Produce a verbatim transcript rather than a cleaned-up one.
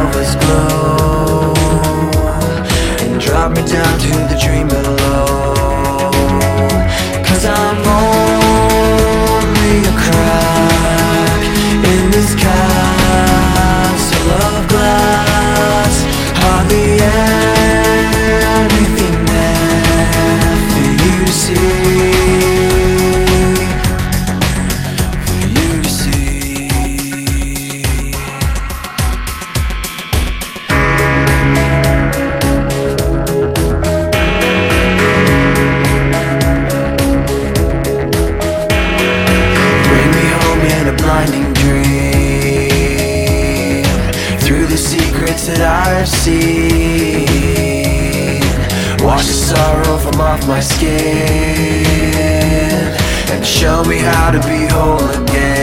velvet's glow, and drop me down to the dream below. Cause I'm only a crack in this castle of glass. Hardly anything there for you to see, for you to see. Bring me home in a blinding dream, through the secrets that I've seen. Wash the sorrow from off my skin, and show me how to be whole again.